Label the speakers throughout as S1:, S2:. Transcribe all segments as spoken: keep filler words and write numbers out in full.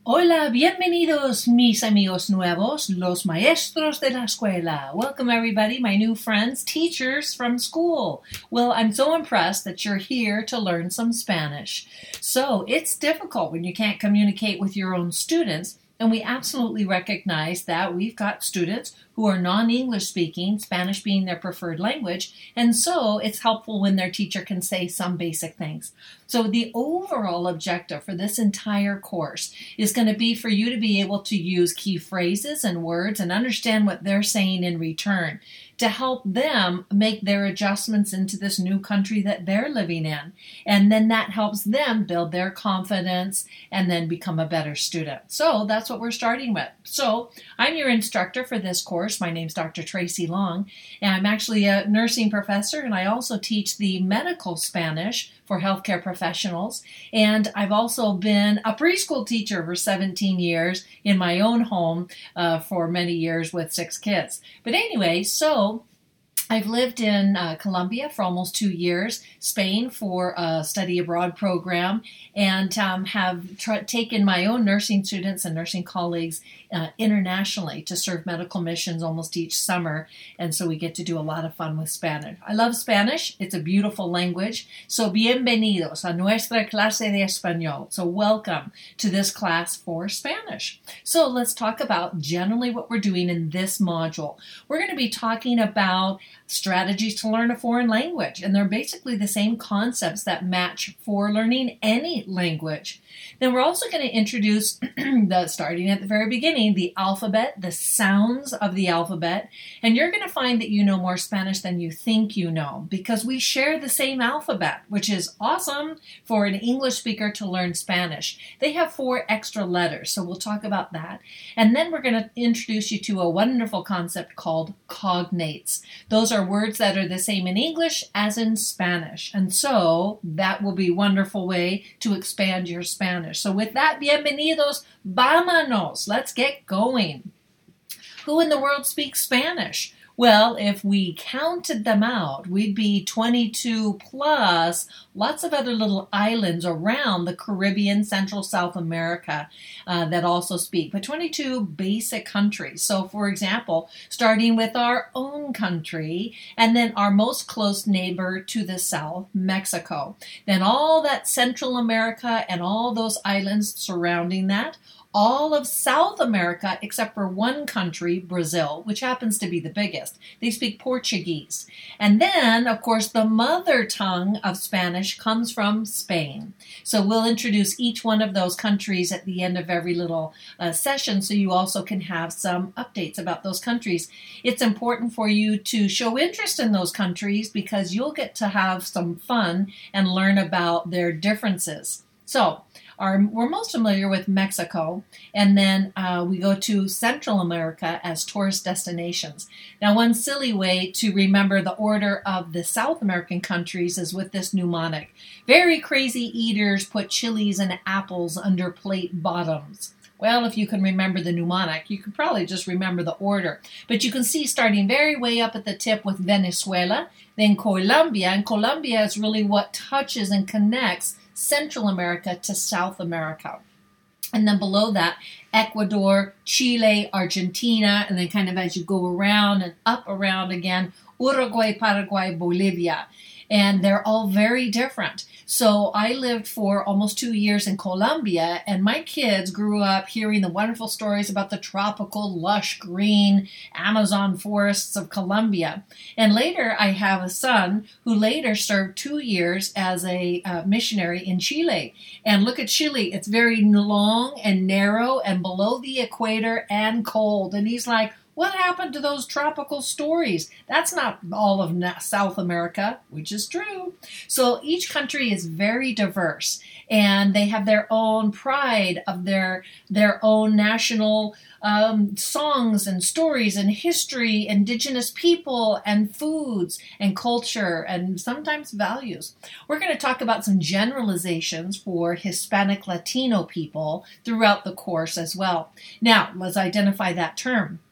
S1: Hola, bienvenidos mis amigos nuevos, los maestros de la escuela. Welcome everybody, my new friends, teachers from school. Well, I'm so impressed that you're here to learn some Spanish. So it's difficult when you can't communicate with your own students, and we absolutely recognize that we've got students who are non-English speaking, Spanish being their preferred language, and so it's helpful when their teacher can say some basic things. So the overall objective for this entire course is going to be for you to be able to use key phrases and words and understand what they're saying in return to help them make their adjustments into this new country that they're living in. And then that helps them build their confidence and then become a better student. So that's what we're starting with. So I'm your instructor for this course. My name's Doctor Tracy Long, and I'm actually a nursing professor, and I also teach the medical Spanish for healthcare professionals. And I've also been a preschool teacher for seventeen years in my own home uh, for many years with six kids. But anyway, so I've lived in uh, Colombia for almost two years, Spain for a study abroad program, and um, have tra- taken my own nursing students and nursing colleagues uh, internationally to serve medical missions almost each summer. And so we get to do a lot of fun with Spanish. I love Spanish. It's a beautiful language. So bienvenidos a nuestra clase de español. So welcome to this class for Spanish. So let's talk about generally what we're doing in this module. We're going to be talking about strategies to learn a foreign language, and they're basically the same concepts that match for learning any language. Then we're also going to introduce, the starting at the very beginning, the alphabet, the sounds of the alphabet, and you're going to find that you know more Spanish than you think you know, because we share the same alphabet, which is awesome for an English speaker to learn Spanish. They have four extra letters, so we'll talk about that. And then we're going to introduce you to a wonderful concept called cognates. Those are words that are the same in English as in Spanish. And so that will be a wonderful way to expand your Spanish. So with that, bienvenidos, vámonos. Let's get going. Who in the world speaks Spanish? Well, if we counted them out, we'd be twenty-two plus lots of other little islands around the Caribbean, Central South America uh, that also speak, but twenty-two basic countries. So, for example, starting with our own country and then our most close neighbor to the south, Mexico. Then all that Central America and all those islands surrounding that. All of South America, except for one country, Brazil, which happens to be the biggest. They speak Portuguese. And then, of course, the mother tongue of Spanish comes from Spain. So we'll introduce each one of those countries at the end of every little uh, session, so you also can have some updates about those countries. It's important for you to show interest in those countries because you'll get to have some fun and learn about their differences. So, Our, we're most familiar with Mexico, and then uh, we go to Central America as tourist destinations. Now, one silly way to remember the order of the South American countries is with this mnemonic. Very crazy eaters put chilies and apples under plate bottoms. Well, if you can remember the mnemonic, you could probably just remember the order. But you can see starting very way up at the tip with Venezuela, then Colombia, and Colombia is really what touches and connects Central America to South America. And then below that, Ecuador, Chile, Argentina, and then kind of as you go around and up around again, Uruguay, Paraguay, Bolivia. And they're all very different. So I lived for almost two years in Colombia, and my kids grew up hearing the wonderful stories about the tropical, lush, green Amazon forests of Colombia. And later I have a son who later served two years as a uh, missionary in Chile. And look at Chile. It's very long and narrow and below the equator and cold. And he's like, what happened to those tropical stories? That's not all of South America, which is true. So each country is very diverse, and they have their own pride of their their own national um, songs and stories and history, indigenous people and foods and culture and sometimes values. We're going to talk about some generalizations for Hispanic Latino people throughout the course as well. Now, let's identify that term.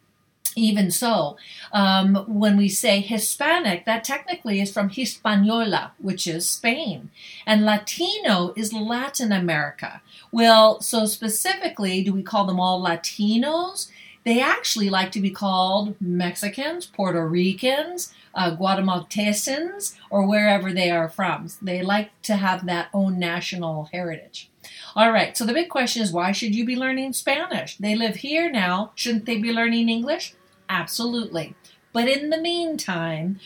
S1: Even so, um, when we say Hispanic, that technically is from Hispaniola, which is Spain. And Latino is Latin America. Well, so specifically, do we call them all Latinos? They actually like to be called Mexicans, Puerto Ricans, uh, Guatemaltecans, or wherever they are from. They like to have that own national heritage. All right, so the big question is, why should you be learning Spanish? They live here now. Shouldn't they be learning English? Absolutely. But in the meantime,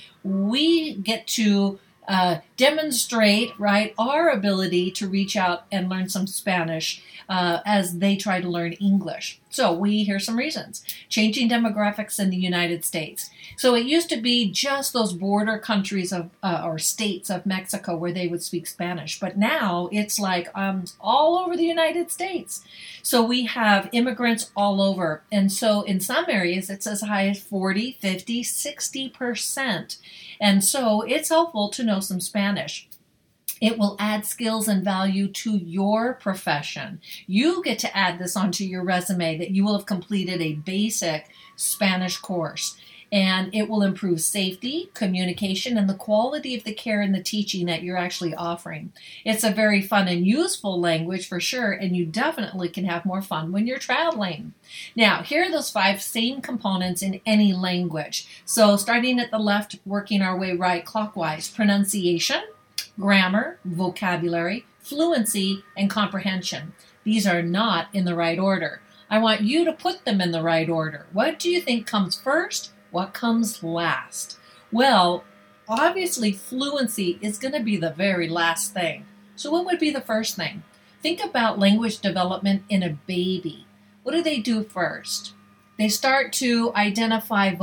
S1: we get to uh, demonstrate, right, our ability to reach out and learn some Spanish uh, as they try to learn English. So we here's some reasons. Changing demographics in the United States. So it used to be just those border countries of uh, or states of Mexico where they would speak Spanish, but now it's like um, all over the United States. So we have immigrants all over, and so in some areas it's as high as forty, fifty, sixty percent. And so it's helpful to know some Spanish. It will add skills and value to your profession. You get to add this onto your resume that you will have completed a basic Spanish course. And it will improve safety, communication, and the quality of the care and the teaching that you're actually offering. It's a very fun and useful language for sure, and you definitely can have more fun when you're traveling. Now, here are those five same components in any language. So starting at the left, working our way right clockwise: pronunciation, grammar, vocabulary, fluency, and comprehension. These are not in the right order. I want you to put them in the right order. What do you think comes first? What comes last? Well, obviously fluency is going to be the very last thing. So what would be the first thing? Think about language development in a baby. What do they do first? They start to identify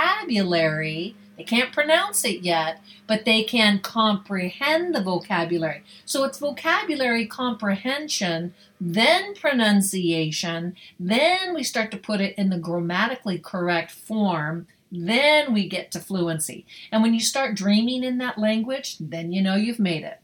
S1: vocabulary. They can't pronounce it yet, but they can comprehend the vocabulary. So it's vocabulary comprehension, then pronunciation, then we start to put it in the grammatically correct form, then we get to fluency. And when you start dreaming in that language, then you know you've made it.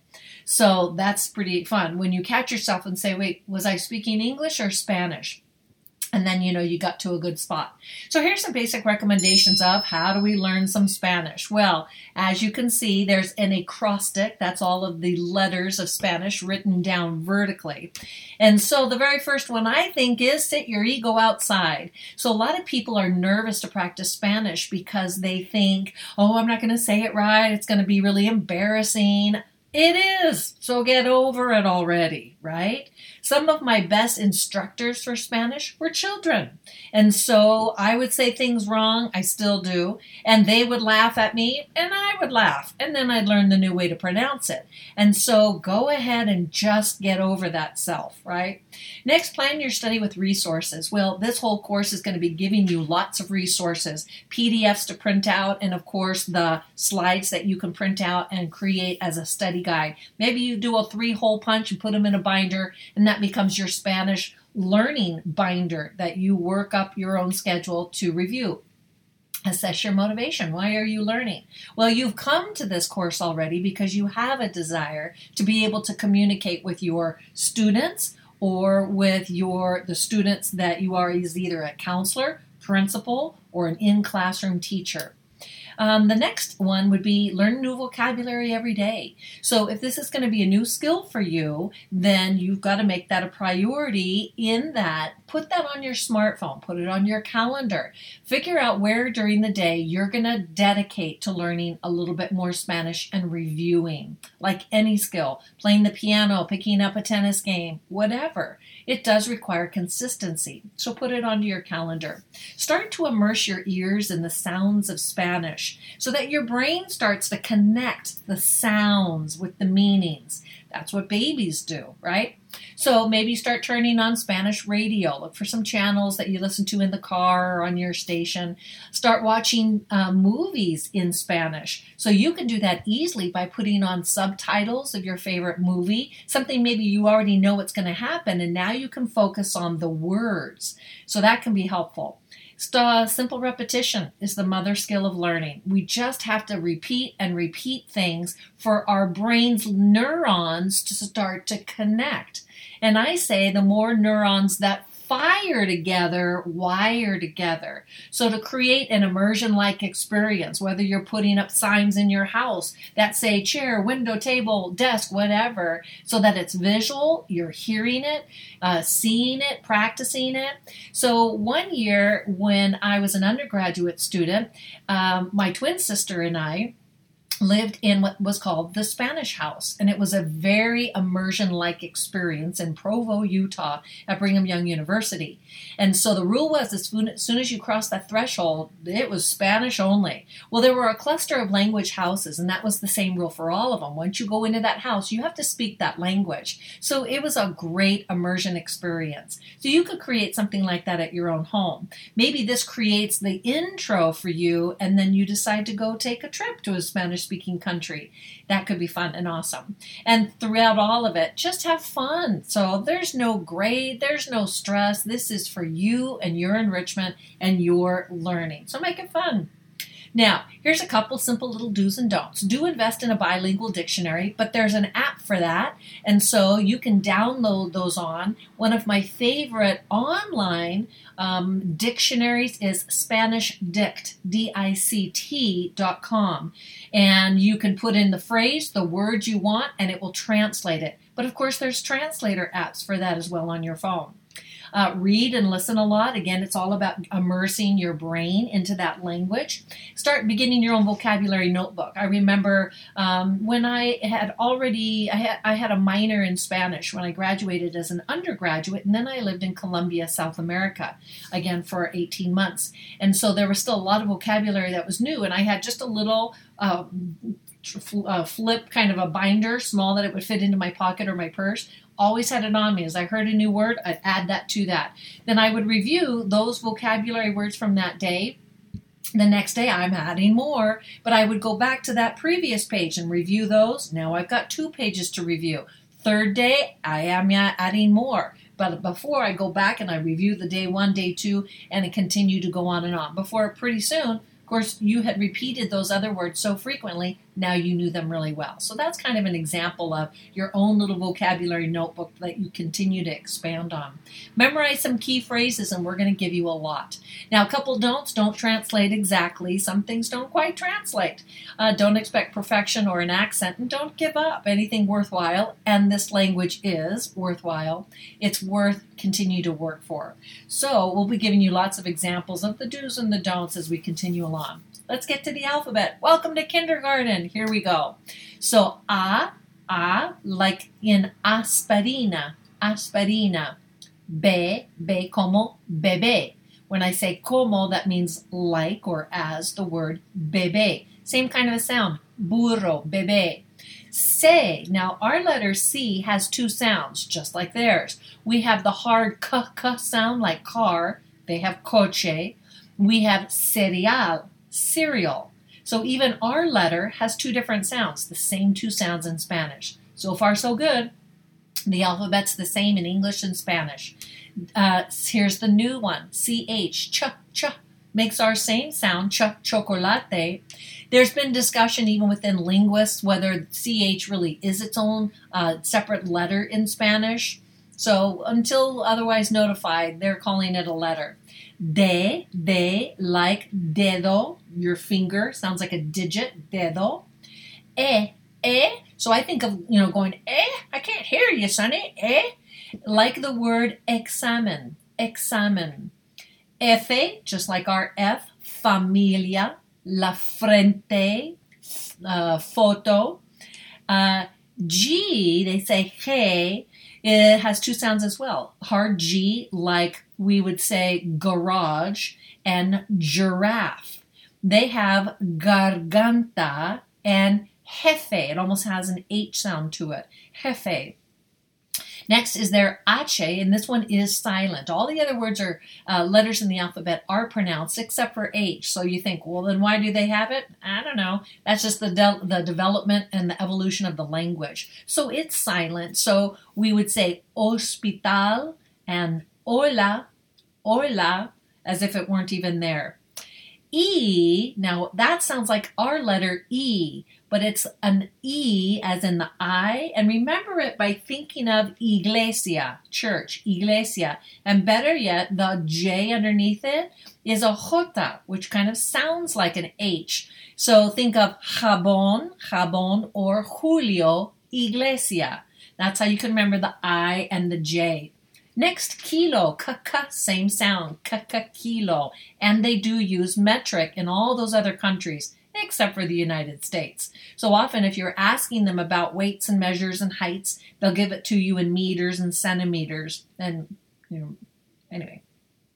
S1: So that's pretty fun. When you catch yourself and say, wait, was I speaking English or Spanish? And then, you know, you got to a good spot. So here's some basic recommendations of how do we learn some Spanish. Well, as you can see, there's an acrostic. That's all of the letters of Spanish written down vertically. And so the very first one I think is sit your ego outside. So a lot of people are nervous to practice Spanish because they think, oh, I'm not going to say it right. It's going to be really embarrassing. It is. So get over it already, right? Some of my best instructors for Spanish were children. And so I would say things wrong. I still do. And they would laugh at me and I would laugh. And then I'd learn the new way to pronounce it. And so go ahead and just get over that self, right? Next, plan your study with resources. Well, this whole course is going to be giving you lots of resources, P D Fs to print out, and of course the slides that you can print out and create as a study guide. Maybe you do a three-hole punch and put them in a binder, and that becomes your Spanish learning binder that you work up your own schedule to review. Assess your motivation. Why are you learning? Well, you've come to this course already because you have a desire to be able to communicate with your students or with your the students that you are as either a counselor, principal, or an in-classroom teacher. Um, the next one would be learn new vocabulary every day. So if this is going to be a new skill for you, then you've got to make that a priority in that. Put that on your smartphone. Put it on your calendar. Figure out where during the day you're going to dedicate to learning a little bit more Spanish and reviewing. Like any skill, playing the piano, picking up a tennis game, whatever. It does require consistency. So put it onto your calendar. Start to immerse your ears in the sounds of Spanish so that your brain starts to connect the sounds with the meanings. That's what babies do, right? So maybe start turning on Spanish radio. Look for some channels that you listen to in the car or on your station. Start watching uh, movies in Spanish. So you can do that easily by putting on subtitles of your favorite movie, something maybe you already know what's going to happen, and now you can focus on the words. So that can be helpful. St- simple repetition is the mother skill of learning. We just have to repeat and repeat things for our brain's neurons to start to connect. And I say the more neurons that fire together, wire together. So to create an immersion-like experience, whether you're putting up signs in your house that say chair, window, table, desk, whatever, so that it's visual, you're hearing it, uh, seeing it, practicing it. So one year when I was an undergraduate student, um, my twin sister and I lived in what was called the Spanish House. And it was a very immersion-like experience in Provo, Utah at Brigham Young University. And so the rule was as soon, as soon as you crossed that threshold, it was Spanish only. Well, there were a cluster of language houses, and that was the same rule for all of them. Once you go into that house, you have to speak that language. So it was a great immersion experience. So you could create something like that at your own home. Maybe this creates the intro for you, and then you decide to go take a trip to a Spanish-speaking country. That could be fun and awesome. And throughout all of it, just have fun. So there's no grade, there's no stress. This is for you and your enrichment and your learning. So make it fun. Now, here's a couple simple little do's and don'ts. Do invest in a bilingual dictionary, but there's an app for that, and so you can download those on. One of my favorite online um, dictionaries is Spanish Dict, D I C T dot com, and you can put in the phrase, the word you want, and it will translate it. But of course, there's translator apps for that as well on your phone. Uh, read and listen a lot. Again, it's all about immersing your brain into that language. Start beginning your own vocabulary notebook. I remember um, when I had already, I had, I had a minor in Spanish when I graduated as an undergraduate, and then I lived in Colombia, South America, again for eighteen months. And so there was still a lot of vocabulary that was new, and I had just a little uh, uh, flip kind of a binder, small that it would fit into my pocket or my purse. Always had it on me. As I heard a new word, I'd add that to that. Then I would review those vocabulary words from that day. The next day, I'm adding more, but I would go back to that previous page and review those. Now I've got two pages to review. Third day, I am adding more. But before I go back and I review the day one, day two, and it continue to go on and on. Before pretty soon, of course, you had repeated those other words so frequently, now you knew them really well. So that's kind of an example of your own little vocabulary notebook that you continue to expand on. Memorize some key phrases, and we're going to give you a lot. Now, a couple don'ts. Don't translate exactly. Some things don't quite translate. Uh, don't expect perfection or an accent, and don't give up anything worthwhile. And this language is worthwhile. It's worth continue to work for. So we'll be giving you lots of examples of the do's and the don'ts as we continue along. Let's get to the alphabet. Welcome to kindergarten. Here we go. So A, A, like in aspirina, aspirina. B, B como bebé. When I say como, that means like or as the word bebé. Same kind of a sound. Burro, bebé. C, now our letter C has two sounds, just like theirs. We have the hard k, k sound like car. They have coche. We have cereal, cereal. So even our letter has two different sounds, the same two sounds in Spanish. So far, so good. The alphabet's the same in English and Spanish. Uh, here's the new one, C H, ch, ch, makes our same sound, ch, chocolate. There's been discussion even within linguists whether C H really is its own uh, separate letter in Spanish. So until otherwise notified, they're calling it a letter. De, de, like dedo, your finger, sounds like a digit, dedo. E, e, so I think of, you know, going, eh, I can't hear you, Sonny, eh, like the word examen, examen. F, just like our F, familia, la frente, uh, photo. Uh, G, they say G, it has two sounds as well. Hard G, like we would say garage, and giraffe. They have garganta and jefe. It almost has an H sound to it. Jefe. Next is their H, and this one is silent. All the other words are uh, letters in the alphabet are pronounced except for H. So you think, well, then why do they have it? I don't know. That's just the de- the development and the evolution of the language. So it's silent. So we would say hospital and hola, hola, as if it weren't even there. E, now that sounds like our letter E, but it's an E as in the I. And remember it by thinking of iglesia, church, iglesia. And better yet, the J underneath it is a J, which kind of sounds like an H. So think of jabón, jabón, or Julio, iglesia. That's how you can remember the I and the J. Next, kilo, k-k, same sound, k-k, kilo. And they do use metric in all those other countries, except for the United States. So often if you're asking them about weights and measures and heights, they'll give it to you in meters and centimeters. And, you know, anyway.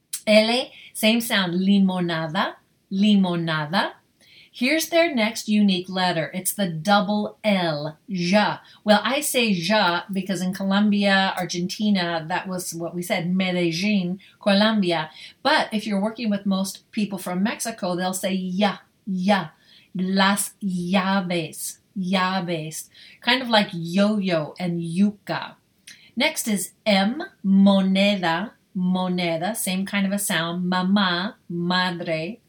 S1: L, same sound, limonada, limonada. Here's their next unique letter. It's the double L, ja. Well, I say ja because in Colombia, Argentina, that was what we said, Medellin, Colombia. But if you're working with most people from Mexico, they'll say ya, ya, las llaves, llaves. Kind of like yo-yo and yuca. Next is M, moneda, moneda, same kind of a sound, mamá, madre.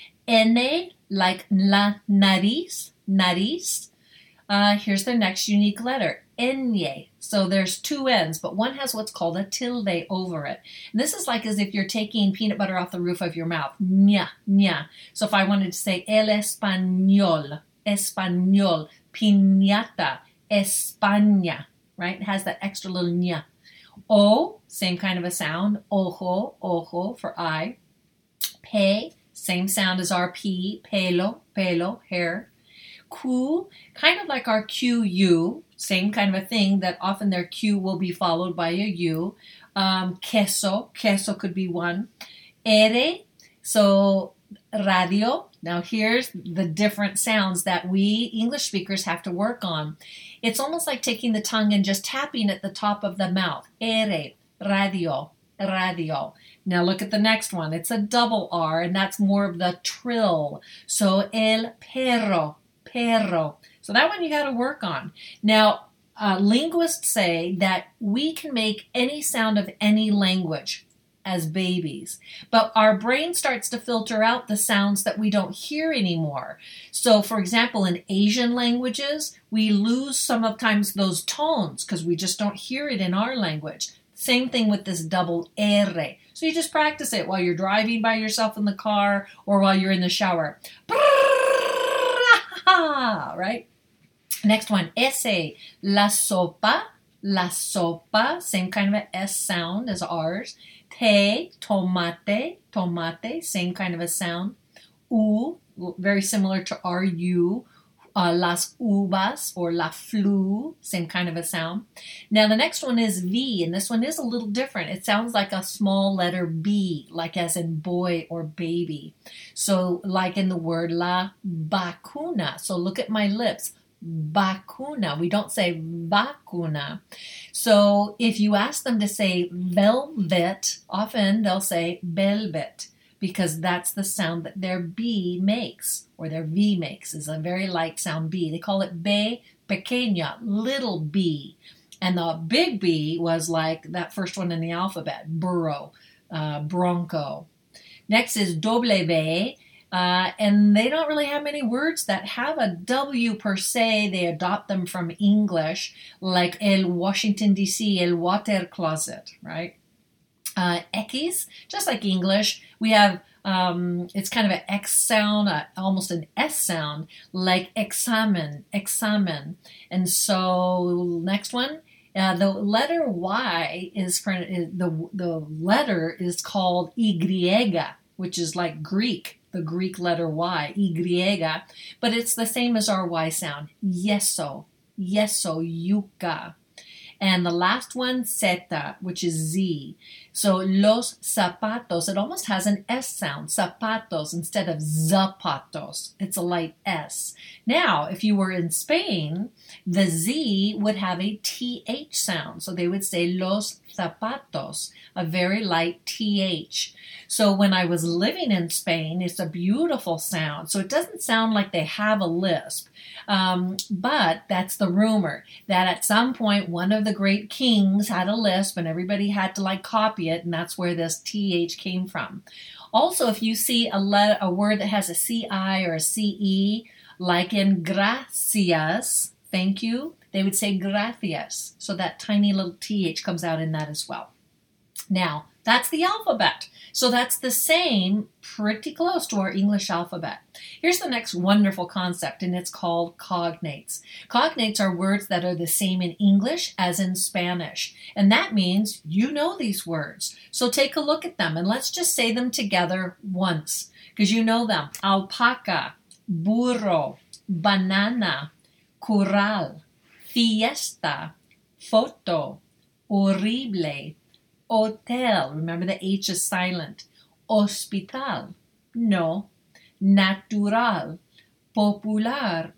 S1: N, like la nariz, nariz. Uh, here's the next unique letter, N. So there's two N's, but one has what's called a tilde over it. And this is like as if you're taking peanut butter off the roof of your mouth. Ña, ña. So if I wanted to say el español, español, piñata, España, right? It has that extra little ña. O, same kind of a sound, ojo, ojo for eye. Pe, same sound as our P, pelo, pelo, hair. Q, kind of like our Q U, same kind of a thing that often their Q will be followed by a U. Um, queso, queso could be one. R, so radio. Now here's the different sounds that we English speakers have to work on. It's almost like taking the tongue and just tapping at the top of the mouth. R, radio, radio. Now look at the next one. It's a double R, and that's more of the trill. So el perro, perro. So that one you got to work on. Now, uh, linguists say that we can make any sound of any language as babies, but our brain starts to filter out the sounds that we don't hear anymore. So, for example, in Asian languages, we lose some of times those tones because we just don't hear it in our language. Same thing with this double R. So you just practice it while you're driving by yourself in the car or while you're in the shower. Right? Next one, S. La sopa, la sopa, same kind of a S sound as ours. Te, tomate, tomate, same kind of a sound. U, very similar to our U. Uh, las uvas or la flu, same kind of a sound. Now the next one is V, and this one is a little different. It sounds like a small letter B, like as in boy or baby. So like in the word la vacuna. So look at my lips. Vacuna. We don't say vacuna. So if you ask them to say velvet, often they'll say velvet, because that's the sound that their B makes, or their V makes, is a very light sound B. They call it B pequeña, little b. And the big B was like that first one in the alphabet, burro, uh, bronco. Next is W, uh, and they don't really have many words that have a W per se. They adopt them from English, like el Washington, D C, el water closet, right? Uh, X, just like English, we have, um, it's kind of an X sound, uh, almost an S sound, like examen, examen. And so, next one, uh, the letter Y is, for, is the, the letter is called Y, which is like Greek, the Greek letter Y, Y, but it's the same as our Y sound, yeso, yeso, yuca. And the last one, zeta, which is Z. So los zapatos, it almost has an S sound, zapatos, instead of zapatos. It's a light S. Now, if you were in Spain, the Z would have a T H sound. So they would say los zapatos, a very light T H. So when I was living in Spain, it's a beautiful sound. So it doesn't sound like they have a lisp. Um, but that's the rumor, that at some point one of the the great kings had a lisp and everybody had to like copy it, and that's where this T H came from. Also, if you see a, letter, a word that has a C I or a C E, like in gracias, thank you, they would say gracias. So that tiny little T H comes out in that as well. Now, that's the alphabet. So that's the same, pretty close to our English alphabet. Here's the next wonderful concept, and it's called cognates. Cognates are words that are the same in English as in Spanish. And that means you know these words. So take a look at them, and let's just say them together once, because you know them. Alpaca, burro, banana, corral, fiesta, foto, horrible, hotel, remember the H is silent, hospital, no, natural, popular,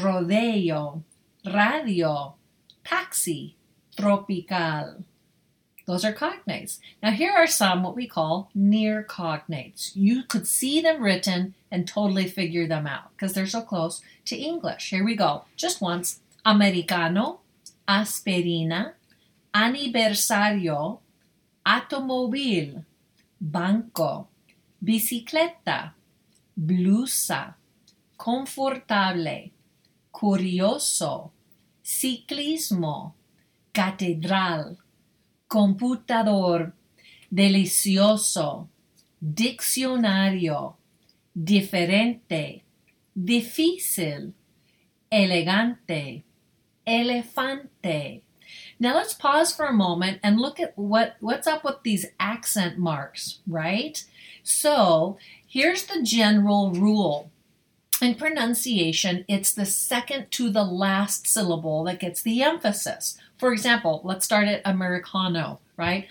S1: rodeo, radio, taxi, tropical. Those are cognates. Now here are some what we call near cognates. You could see them written and totally figure them out because they're so close to English. Here we go. Just once. Americano, aspirina, aniversario, automóvil, banco, bicicleta, blusa, confortable, curioso, ciclismo, catedral, computador, delicioso, diccionario, diferente, difícil, elegante, elefante. Now let's pause for a moment and look at what, what's up with these accent marks, right? So here's the general rule. In pronunciation, it's the second to the last syllable that gets the emphasis. For example, let's start at Americano, right?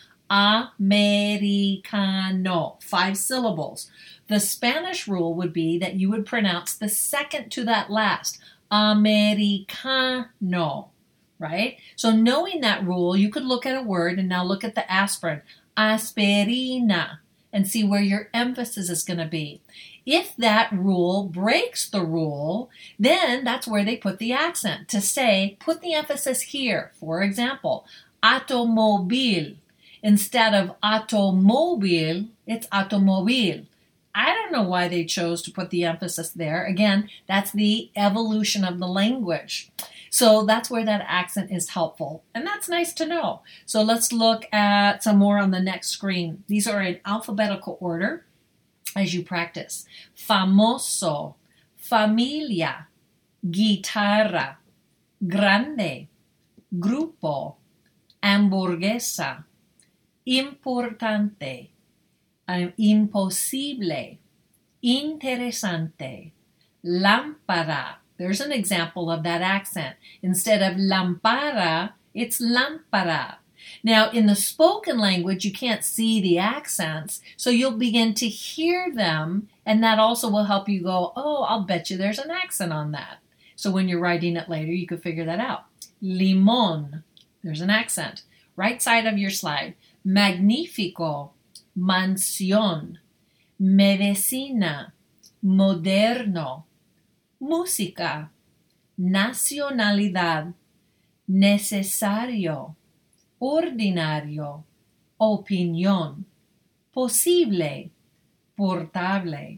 S1: Americano, five syllables. The Spanish rule would be that you would pronounce the second to that last, Americano, right? So knowing that rule, you could look at a word and now look at the aspirin, aspirina, and see where your emphasis is going to be. If that rule breaks the rule, then that's where they put the accent to say, put the emphasis here. For example, automobile. Instead of automobile, it's automobile. I don't know why they chose to put the emphasis there. Again, that's the evolution of the language. So that's where that accent is helpful. And that's nice to know. So let's look at some more on the next screen. These are in alphabetical order as you practice. Famoso, familia, guitarra, grande, grupo, hamburguesa, importante, um, imposible, interesante, lámpara. There's an example of that accent. Instead of lampara, it's lámpara. Now, in the spoken language, you can't see the accents, so you'll begin to hear them, and that also will help you go, oh, I'll bet you there's an accent on that. So when you're writing it later, you could figure that out. Limón, there's an accent. Right side of your slide. Magnífico, mansión, medicina, moderno, música, nacionalidad, necesario, ordinario, opinión, posible, portable,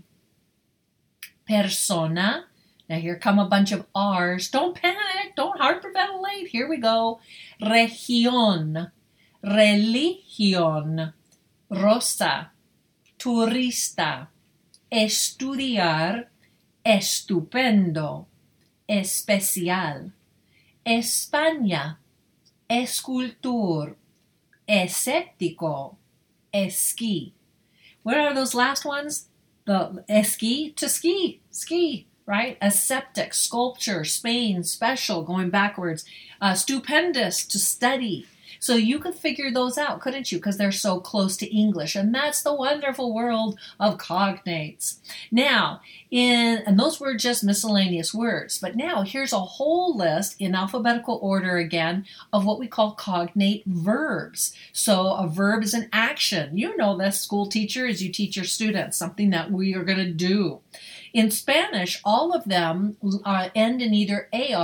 S1: persona. Now here come a bunch of R's. Don't panic. Don't hyperventilate. Here we go. Región, religión, rosa, turista, estudiar, estupendo, especial, España, escultor, escéptico, esquí. What are those last ones? The esquí, to ski, ski, right? Aseptic, sculpture, Spain, special, going backwards, uh, stupendous, to study. So you could figure those out, couldn't you? Because they're so close to English. And that's the wonderful world of cognates. Now, in and those were just miscellaneous words. But now here's a whole list in alphabetical order again of what we call cognate verbs. So a verb is an action. You know this, school teacher, as you teach your students, something that we are going to do. In Spanish, all of them uh, end in either A R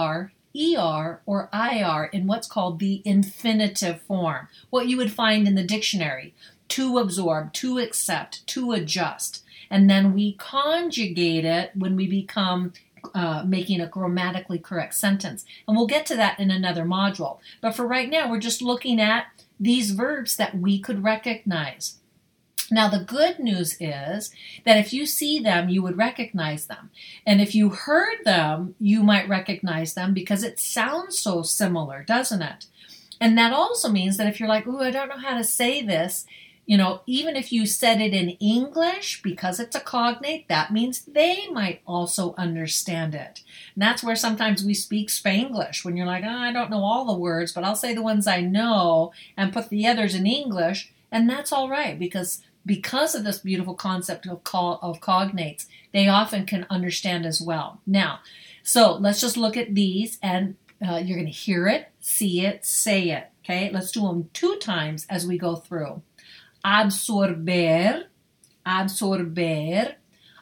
S1: er or ir in what's called the infinitive form, what you would find in the dictionary. To absorb, to accept, to adjust. And then we conjugate it when we become uh, making a grammatically correct sentence. And we'll get to that in another module. But for right now, we're just looking at these verbs that we could recognize. Now, the good news is that if you see them, you would recognize them. And if you heard them, you might recognize them because it sounds so similar, doesn't it? And that also means that if you're like, ooh, I don't know how to say this, you know, even if you said it in English, because it's a cognate, that means they might also understand it. And that's where sometimes we speak Spanglish, when you're like, oh, I don't know all the words, but I'll say the ones I know and put the others in English. And that's all right, because because of this beautiful concept of, co- of cognates, they often can understand as well. Now, so let's just look at these, and uh, you're going to hear it, see it, say it. Okay, let's do them two times as we go through. Absorber, absorber,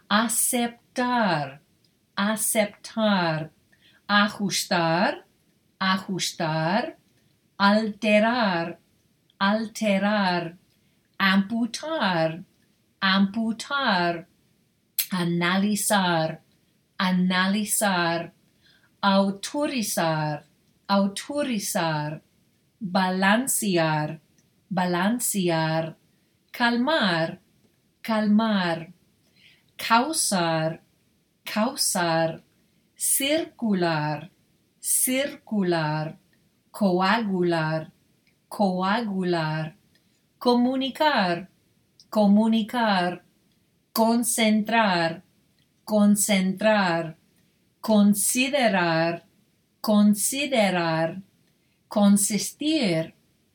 S1: aceptar, aceptar, ajustar, ajustar, alterar, alterar, amputar, amputar, analizar, analizar, autorizar, autorizar, balancear, balancear, calmar, calmar, causar, causar, circular, circular, coagular, coagular, comunicar, comunicar, concentrar, concentrar, considerar, considerar, consistir,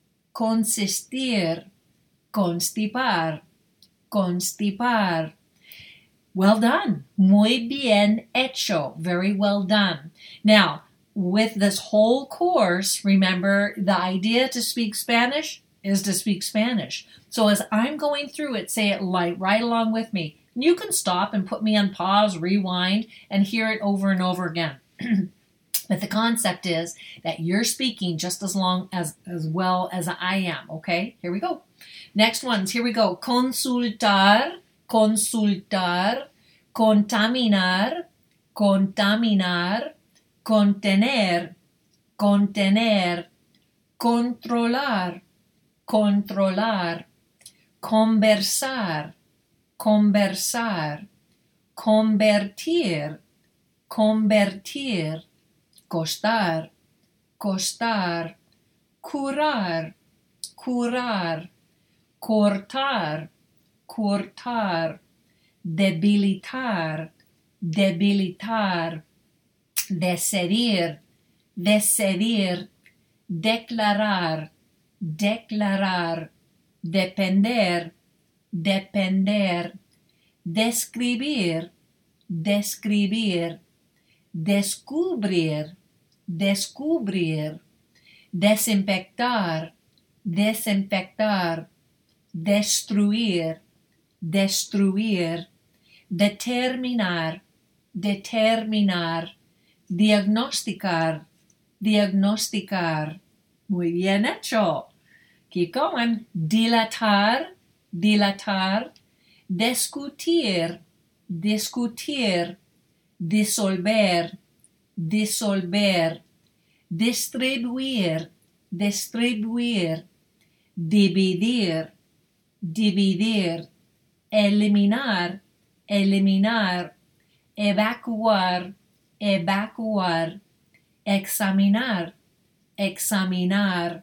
S1: consistir, constipar, constipar. Well done. Muy bien hecho. Very well done. Now, with this whole course, remember the idea to speak Spanish is to speak Spanish. So as I'm going through it, say it like right along with me. You can stop and put me on pause, rewind, and hear it over and over again. But the concept is that you're speaking just as long as, as well as I am, okay? Here we go. Next ones, here we go. Consultar, consultar, contaminar, contaminar, contener, contener, controlar, controlar, conversar, conversar, convertir, convertir, costar, costar, curar, curar, cortar, cortar, debilitar, debilitar, decidir, decidir, declarar, declarar, depender, depender, describir, describir, descubrir, descubrir, desinfectar, desinfectar, destruir, destruir, determinar, determinar, diagnosticar, diagnosticar. Muy bien hecho. Keep going. Dilatar, dilatar, discutir, discutir, disolver, disolver, distribuir, distribuir, dividir, dividir, eliminar, eliminar, evacuar, evacuar, examinar, examinar,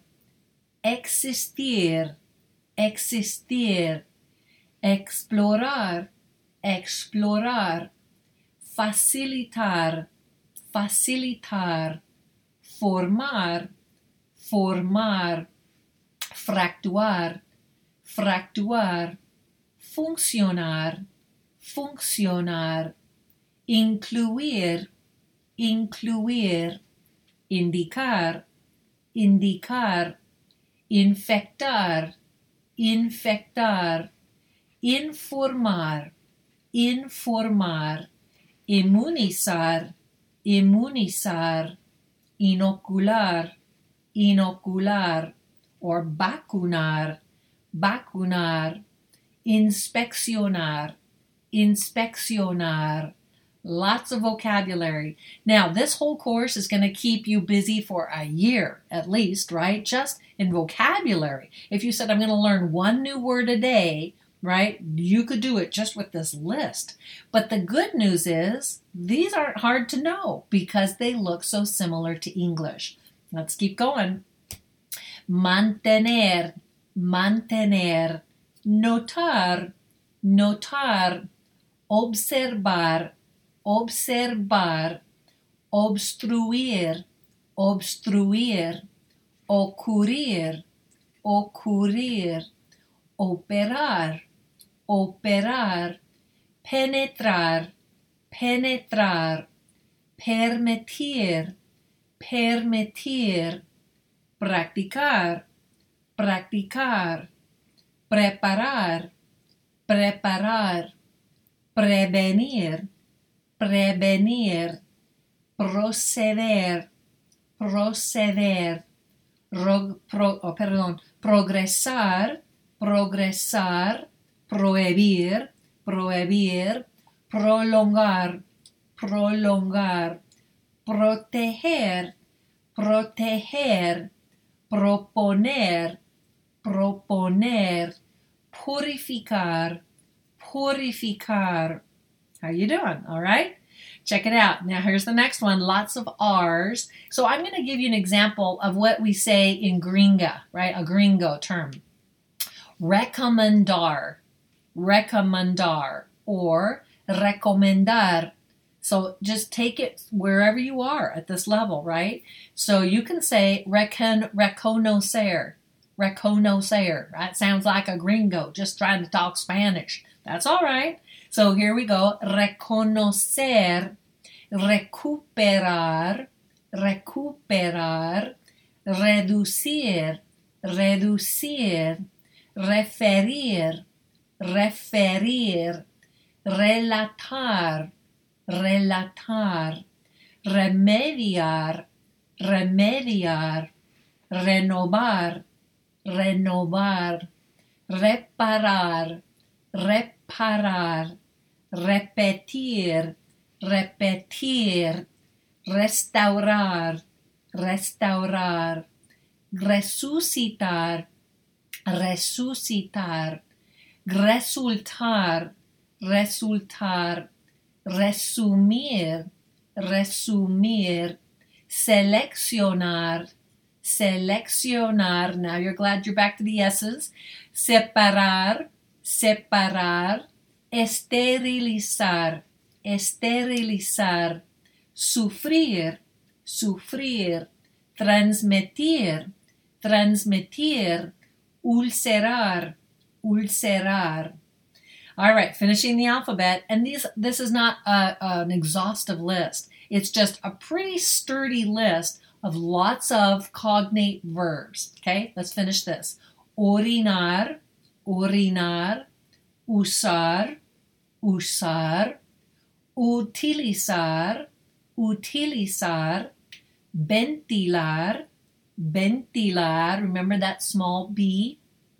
S1: existir, existir, explorar, explorar, facilitar, facilitar, formar, formar, fractuar, fractuar, funcionar, funcionar, incluir, incluir, indicar, indicar, infectar, infectar, informar, informar, inmunizar, inmunizar, inocular, inocular, or vacunar, vacunar, inspeccionar, inspeccionar. Lots of vocabulary. Now, this whole course is going to keep you busy for a year at least, right? Just in vocabulary. If you said, I'm going to learn one new word a day, right? You could do it just with this list. But the good news is these aren't hard to know because they look so similar to English. Let's keep going. Mantener, mantener, notar, notar, observar, observar, obstruir, obstruir, ocurrir, ocurrir, operar, operar, penetrar, penetrar, permitir, permitir, practicar, practicar, preparar, preparar, prevenir, prevenir, proceder, proceder, rog, pro, oh, perdón, progresar, progresar, prohibir, prohibir, prolongar, prolongar, proteger, proteger, proponer, proponer, purificar, purificar. How you doing? All right? Check it out. Now here's the next one. Lots of R's. So I'm going to give you an example of what we say in gringa, right? A gringo term. Recomendar, recomendar, or recomendar. So just take it wherever you are at this level, right? So you can say recon, reconocer, reconocer. That sounds like a gringo just trying to talk Spanish. That's all right. So here we go. Reconocer, recuperar, recuperar, reducir, reducir, referir, referir, relatar, relatar, remediar, remediar, renovar, renovar, reparar, reparar, repetir, repetir, restaurar, restaurar, resucitar, resucitar, resultar, resultar, resumir, resumir, seleccionar, seleccionar. Now you're glad you're back to the S's. Separar, separar, esterilizar, esterilizar, sufrir, sufrir, transmitir, transmitir, ulcerar, ulcerar. All right, finishing the alphabet, and these this is not a, an exhaustive list. It's just a pretty sturdy list of lots of cognate verbs. Okay, let's finish this. Orinar, orinar, usar, usar, utilizar, utilizar, ventilar, ventilar, remember that small b,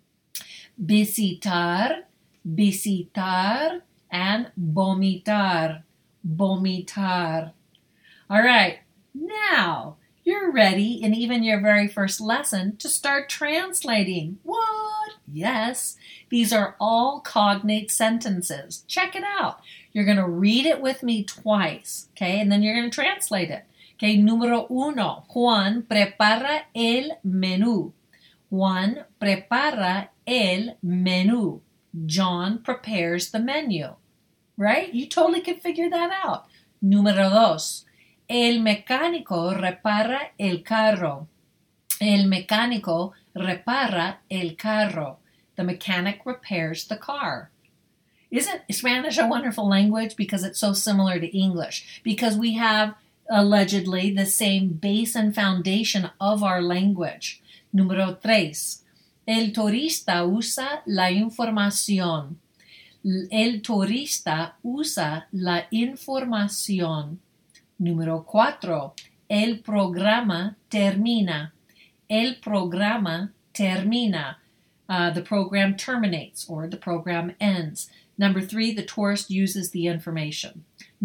S1: visitar, visitar, and vomitar, vomitar. All right, now you're ready in even your very first lesson to start translating. What? Yes, these are all cognate sentences. Check it out. You're going to read it with me twice, okay, and then you're going to translate it. Okay, número uno, Juan prepara el menú. Juan prepara el menú. John prepares the menu. Right? You totally can figure that out. Número dos, el mecánico repara el carro. El mecánico repara el carro. The mechanic repairs the car. Isn't Spanish a wonderful language because it's so similar to English? Because we have allegedly the same base and foundation of our language. Número tres. El turista usa la información. El turista usa la información. Número cuatro. El programa termina. El programa termina. Uh, the program terminates or the program ends. Number three, the tourist uses the information.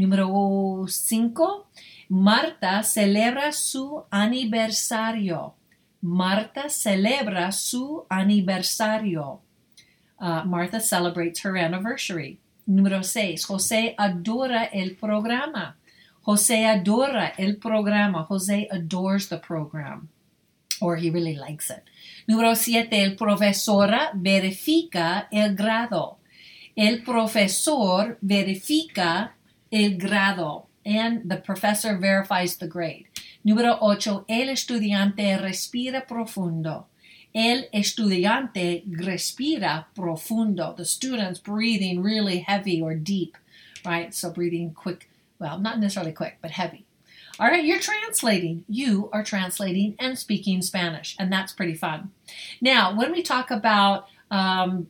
S1: Número cinco, Marta celebra su aniversario. Marta celebra su aniversario. Uh, Martha celebrates her anniversary. Número seis, José adora el programa. José adora el programa. José adores the program. Or he really likes it. Número siete, el profesor verifica el grado. El profesor verifica el grado. And the professor verifies the grade. Número ocho, el estudiante respira profundo. El estudiante respira profundo. The student's breathing really heavy or deep, right? So breathing quick, well, not necessarily quick, but heavy. All right, you're translating. You are translating and speaking Spanish, and that's pretty fun. Now, when we talk about um,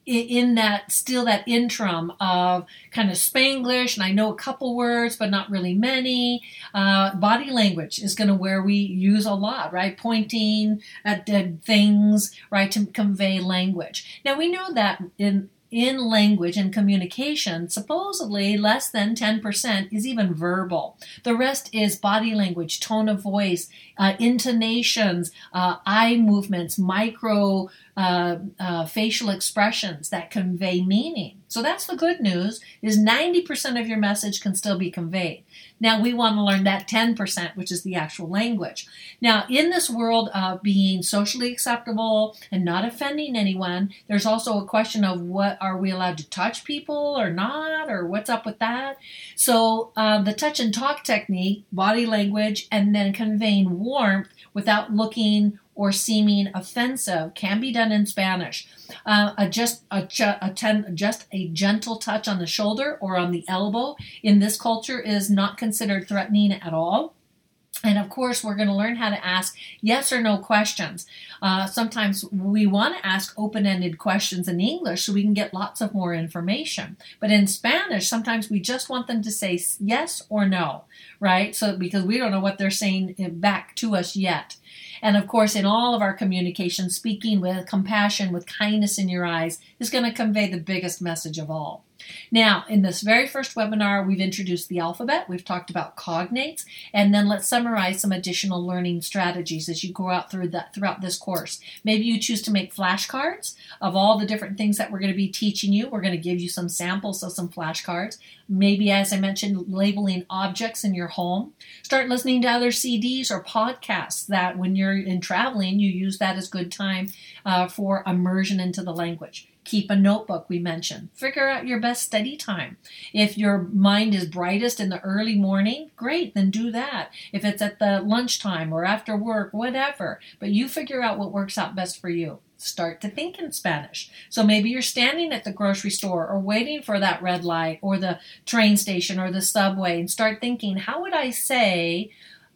S1: in that, still that interim of kind of Spanglish, and I know a couple words, but not really many, uh, body language is going to where we use a lot, right? Pointing at uh, things, right, to convey language. Now, we know that in In language and communication, supposedly less than ten percent is even verbal. The rest is body language, tone of voice, uh, intonations, uh, eye movements, micro uh, uh, facial expressions that convey meaning. So that's the good news, is ninety percent of your message can still be conveyed. Now we want to learn that ten percent, which is the actual language. Now in this world of being socially acceptable and not offending anyone, there's also a question of what are we allowed to touch people or not, or what's up with that? So um, the touch and talk technique, body language, and then conveying warmth without looking or seeming offensive can be done in Spanish. Uh, a just a, a ten, just a gentle touch on the shoulder or on the elbow in this culture is not considered threatening at all. And of course, we're going to learn how to ask yes or no questions. Uh, sometimes we want to ask open-ended questions in English so we can get lots of more information. But in Spanish, sometimes we just want them to say yes or no, right? So because we don't know what they're saying back to us yet. And of course, in all of our communication, speaking with compassion, with kindness in your eyes, is going to convey the biggest message of all. Now, in this very first webinar, we've introduced the alphabet. We've talked about cognates. And then let's summarize some additional learning strategies as you go out through that throughout this course. Maybe you choose to make flashcards of all the different things that we're going to be teaching you. We're going to give you some samples of some flashcards. Maybe, as I mentioned, labeling objects in your home. Start listening to other C Ds or podcasts that when you're in traveling, you use that as good time uh, for immersion into the language. Keep a notebook, we mentioned. Figure out your best study time. If your mind is brightest in the early morning, great, then do that. If it's at the lunchtime or after work, whatever. But you figure out what works out best for you. Start to think in Spanish. So maybe you're standing at the grocery store or waiting for that red light or the train station or the subway and start thinking, how would I say,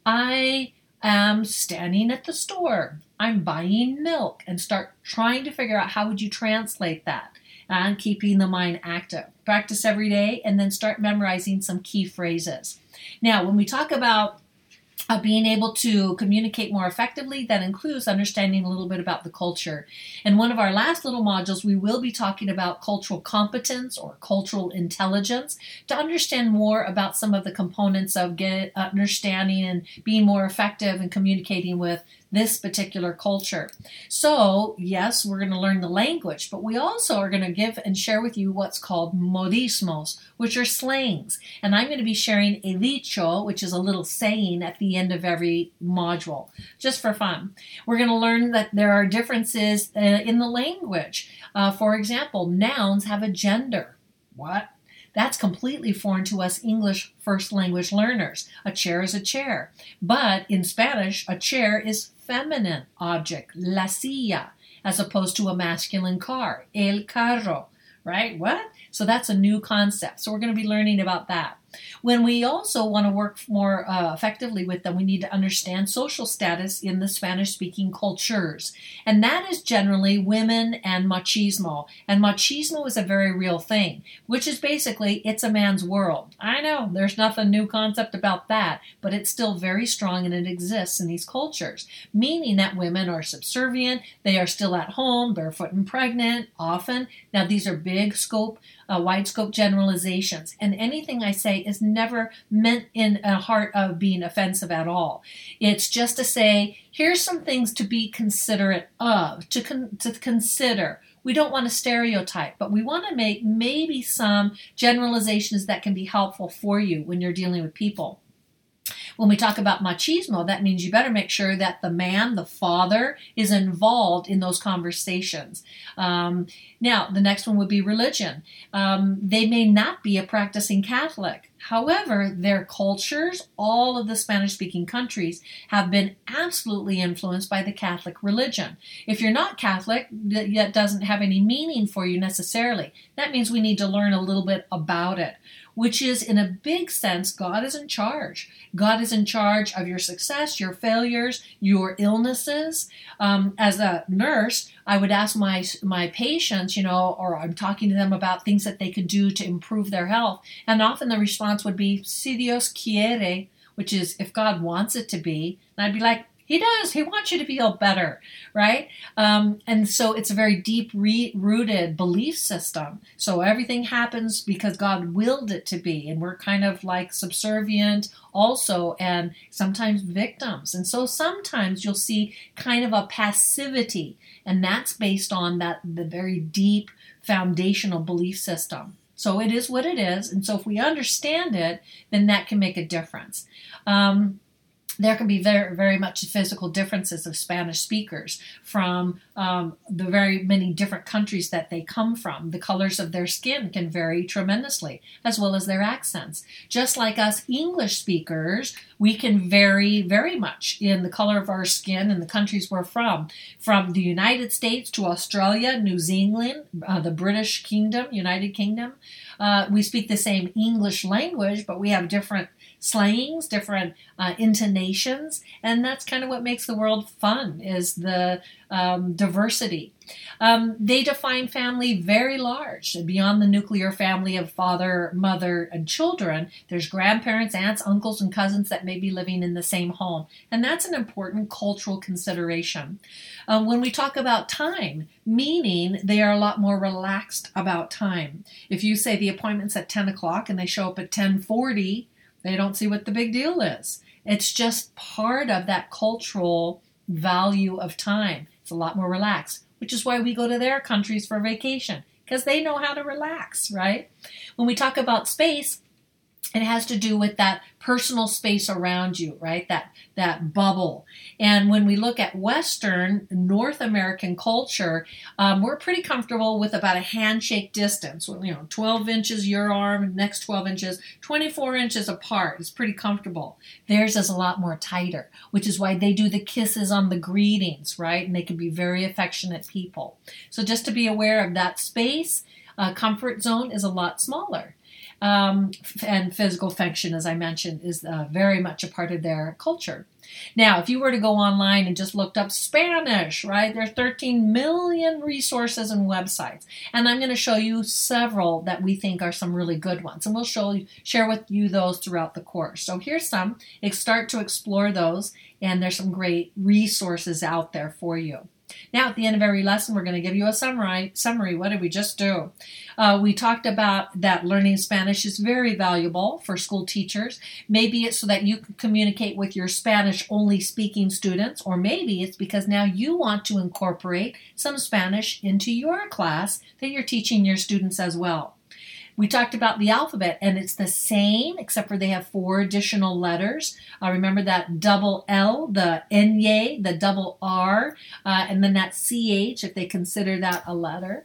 S1: I am standing at the store, I'm buying milk, and start trying to figure out how would you translate that and keeping the mind active. Practice every day and then start memorizing some key phrases. Now, when we talk about Uh, being able to communicate more effectively, that includes understanding a little bit about the culture. In one of our last little modules, we will be talking about cultural competence or cultural intelligence to understand more about some of the components of get understanding and being more effective in communicating with this particular culture. So, yes, we're going to learn the language, but we also are going to give and share with you what's called modismos, which are slangs. And I'm going to be sharing a dicho, which is a little saying at the end of every module, just for fun. We're going to learn that there are differences uh, in the language. Uh, for example, nouns have a gender. What? That's completely foreign to us English first language learners. A chair is a chair. But in Spanish, a chair is feminine object, la silla, as opposed to a masculine car, el carro, right? What? So that's a new concept. So we're going to be learning about that. When we also want to work more uh, effectively with them, we need to understand social status in the Spanish-speaking cultures. And that is generally women and machismo. And machismo is a very real thing, which is basically it's a man's world. I know there's nothing new concept about that, but it's still very strong and it exists in these cultures, meaning that women are subservient, they are still at home, barefoot and pregnant, often. Now, these are big scope, uh, wide scope generalizations, and anything I say is never meant in a heart of being offensive at all. It's just to say, here's some things to be considerate of, to, con- to consider. We don't want to stereotype, but we want to make maybe some generalizations that can be helpful for you when you're dealing with people. When we talk about machismo, that means you better make sure that the man, the father, is involved in those conversations. Um, now, the next one would be religion. Um, they may not be a practicing Catholic. However, their cultures, all of the Spanish-speaking countries, have been absolutely influenced by the Catholic religion. If you're not Catholic, that doesn't have any meaning for you necessarily. That means we need to learn a little bit about it, which is, in a big sense, God is in charge. God is in charge of your success, your failures, your illnesses. Um, as a nurse, I would ask my my patients, you know, or I'm talking to them about things that they could do to improve their health. And often the response would be, si Dios quiere, which is, if God wants it to be. And I'd be like, He does. He wants you to feel better, right? Um, and so it's a very deep-rooted belief system. So everything happens because God willed it to be. And we're kind of like subservient also and sometimes victims. And so sometimes you'll see kind of a passivity. And that's based on that the very deep foundational belief system. So it is what it is. And so if we understand it, then that can make a difference. Um, There can be very, very much physical differences of Spanish speakers from um, the very many different countries that they come from. The colors of their skin can vary tremendously, as well as their accents. Just like us English speakers, we can vary very much in the color of our skin and the countries we're from. From the United States to Australia, New Zealand, uh, the British Kingdom, United Kingdom. Uh, we speak the same English language, but we have different slangs, different uh, intonations, and that's kind of what makes the world fun, is the um, diversity. Um, they define family very large. Beyond the nuclear family of father, mother, and children, there's grandparents, aunts, uncles, and cousins that may be living in the same home, and that's an important cultural consideration. Um, when we talk about time, meaning they are a lot more relaxed about time. If you say the appointment's at ten o'clock and they show up at ten forty, they don't see what the big deal is. It's just part of that cultural value of time. It's a lot more relaxed, which is why we go to their countries for vacation, because they know how to relax, right? When we talk about space, it has to do with that personal space around you, right? That that bubble. And when we look at Western North American culture, um, we're pretty comfortable with about a handshake distance. You know, twelve inches your arm, next twelve inches, twenty-four inches apart. It's pretty comfortable. Theirs is a lot more tighter, which is why they do the kisses on the greetings, right? And they can be very affectionate people. So just to be aware of that space, uh, comfort zone is a lot smaller. Um, and physical function, as I mentioned, is uh, very much a part of their culture. Now, if you were to go online and just looked up Spanish, right, there's thirteen million resources and websites. And I'm going to show you several that we think are some really good ones. And we'll show you, share with you those throughout the course. So here's some. Start to explore those. And there's some great resources out there for you. Now, at the end of every lesson, we're going to give you a summary. Summary. What did we just do? Uh, we talked about that learning Spanish is very valuable for school teachers. Maybe it's so that you can communicate with your Spanish-only speaking students, or maybe it's because now you want to incorporate some Spanish into your class that you're teaching your students as well. We talked about the alphabet, and it's the same, except for they have four additional letters. Uh, remember that double L, the N, the double R, uh, and then that C H, if they consider that a letter.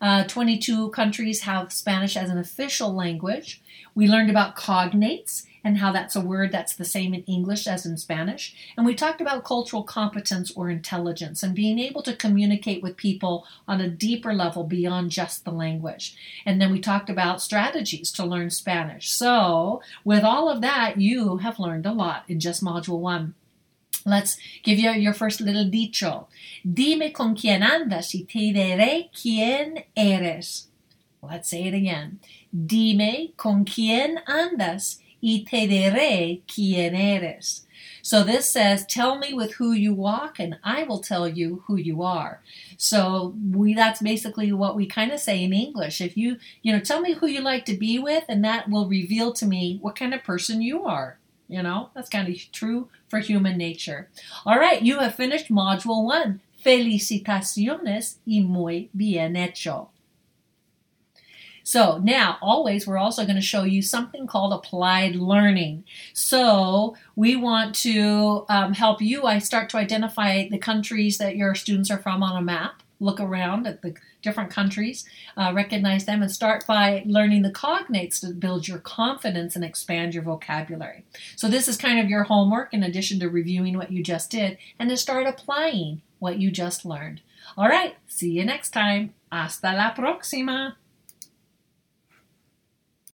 S1: Uh, twenty-two countries have Spanish as an official language. We learned about cognates and how that's a word that's the same in English as in Spanish. And we talked about cultural competence or intelligence and being able to communicate with people on a deeper level beyond just the language. And then we talked about strategies to learn Spanish. So with all of that, you have learned a lot in just Module one. Let's give you your first little dicho. Dime con quién andas y te diré quién eres. Let's say it again. Dime con quién andas y te diré quién eres. So this says, tell me with who you walk and I will tell you who you are. So we that's basically what we kind of say in English. If you, you know, tell me who you like to be with and that will reveal to me what kind of person you are. You know, that's kind of true for human nature. All right, you have finished Module one. Felicitaciones y muy bien hecho. So now, always, we're also going to show you something called applied learning. So we want to um, help you. I start to identify the countries that your students are from on a map. Look around at the different countries, uh, recognize them, and start by learning the cognates to build your confidence and expand your vocabulary. So this is kind of your homework in addition to reviewing what you just did, and to start applying what you just learned. All right, see you next time. Hasta la próxima.